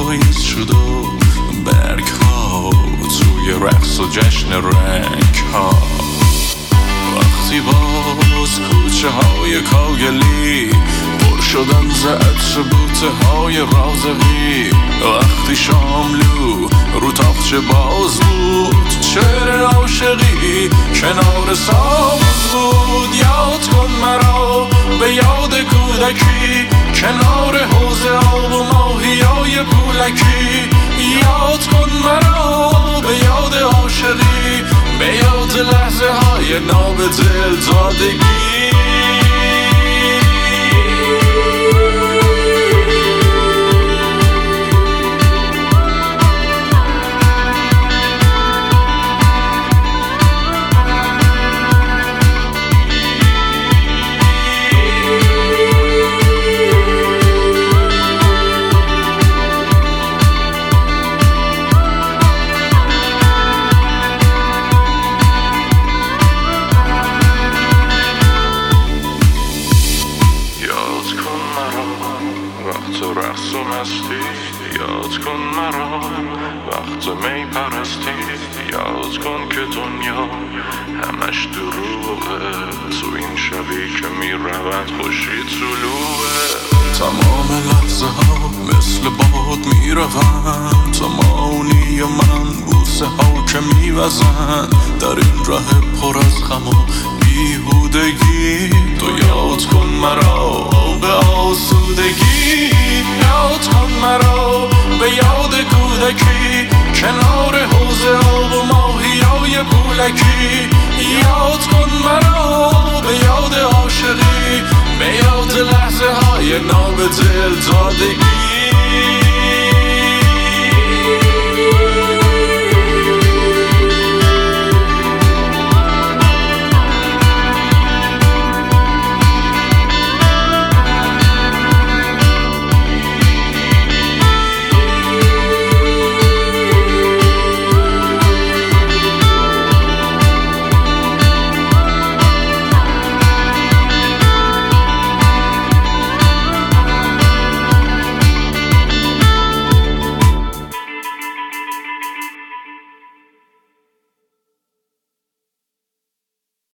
پاییز شد و برگ ها توی رقص و جشن رنگ ها. وقتی باز کوچه های کاگلی پر شدن ز عطر بوته های رازقی، وقتی شاملو رو تاقچه باز بود شعر عاشقی کنار ساز بود. یاد کن مرا به یاد کودکی کنار حوض آب و ماهیای پولکی. یاد کن مرا به یاد عاشقی، به یاد لحظه های ناب دل زادگی. وقت رقص و مستی، یاد کن مرا وقت می پرستی. یاد کن که دنیا همش دروغه، تو این شبی که می رود خوشی طلوعه. تمام لحظه ها مثل باد می روند، تمانی من بوسه ها که می وزن در این ره پر از غم و بیهودگی. تو یاد کن مرا به آسودگی، یاد کن مرا به یاد کودکی کنار حوض آب و ماهیای پولکی. یاد کن مرا به یاد عاشقی، به یاد لحظه های ناب دل زادگی.